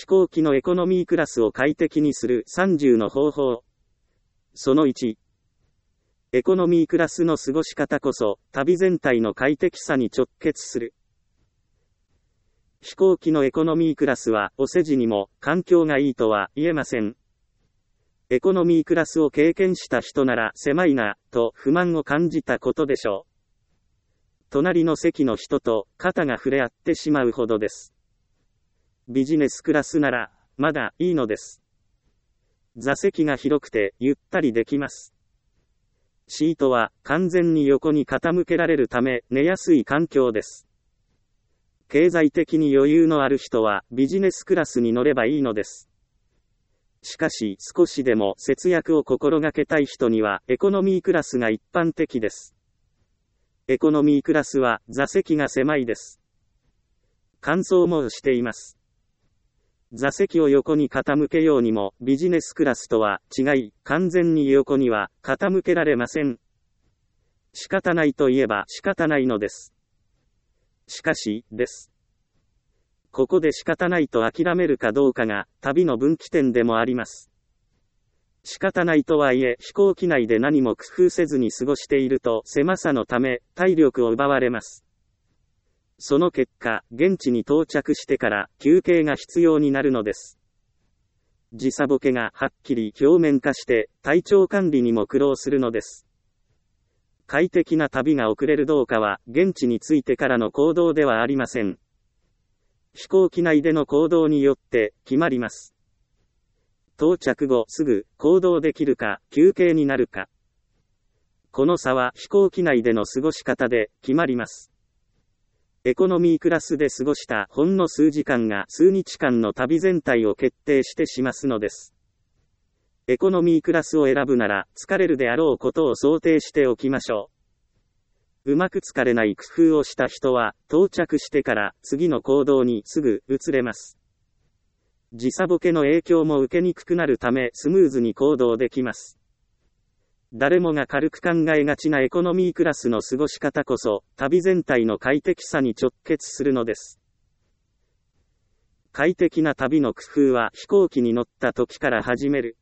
飛行機のエコノミークラスを快適にする30の方法。その1。エコノミークラスの過ごし方こそ、旅全体の快適さに直結する。飛行機のエコノミークラスは、お世辞にも、環境がいいとは言えません。エコノミークラスを経験した人なら、狭いな、と不満を感じたことでしょう。隣の席の人と、肩が触れ合ってしまうほどです。ビジネスクラスなら、まだいいのです。座席が広くて、ゆったりできます。シートは、完全に横に傾けられるため、寝やすい環境です。経済的に余裕のある人は、ビジネスクラスに乗ればいいのです。しかし、少しでも節約を心がけたい人には、エコノミークラスが一般的です。エコノミークラスは、座席が狭いです。乾燥もしています。座席を横に傾けようにも、ビジネスクラスとは違い、完全に横には傾けられません。仕方ないといえば仕方ないのです。しかし、です。ここで仕方ないと諦めるかどうかが、旅の分岐点でもあります。仕方ないとはいえ、飛行機内で何も工夫せずに過ごしていると、狭さのため、体力を奪われます。その結果、現地に到着してから休憩が必要になるのです。時差ボケがはっきり表面化して、体調管理にも苦労するのです。快適な旅が遅れるどうかは、現地に着いてからの行動ではありません。飛行機内での行動によって決まります。到着後すぐ行動できるか、休憩になるか。この差は飛行機内での過ごし方で決まります。エコノミークラスで過ごしたほんの数時間が数日間の旅全体を決定してしますのです。エコノミークラスを選ぶなら疲れるであろうことを想定しておきましょう。うまく疲れない工夫をした人は到着してから次の行動にすぐ移れます。時差ボケの影響も受けにくくなるためスムーズに行動できます。誰もが軽く考えがちなエコノミークラスの過ごし方こそ、旅全体の快適さに直結するのです。快適な旅の工夫は飛行機に乗った時から始める。